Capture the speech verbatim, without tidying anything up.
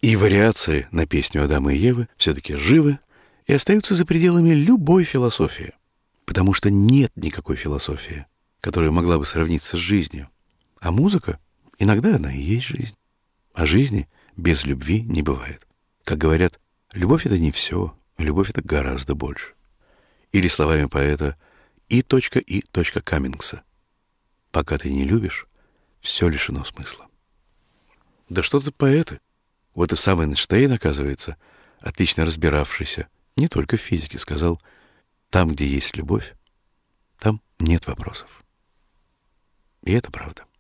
И вариации на песню Адама и Евы все-таки живы и остаются за пределами любой философии. Потому что нет никакой философии, которая могла бы сравниться с жизнью. А музыка, иногда она и есть жизнь. А жизни без любви не бывает. Как говорят, любовь — это не все, любовь — это гораздо больше. Или словами поэта И. И. Каммингса: пока ты не любишь, все лишено смысла. Да что тут поэты? Вот и сам Эйнштейн, оказывается, отлично разбиравшийся не только в физике, сказал: там, где есть любовь, там нет вопросов. И это правда.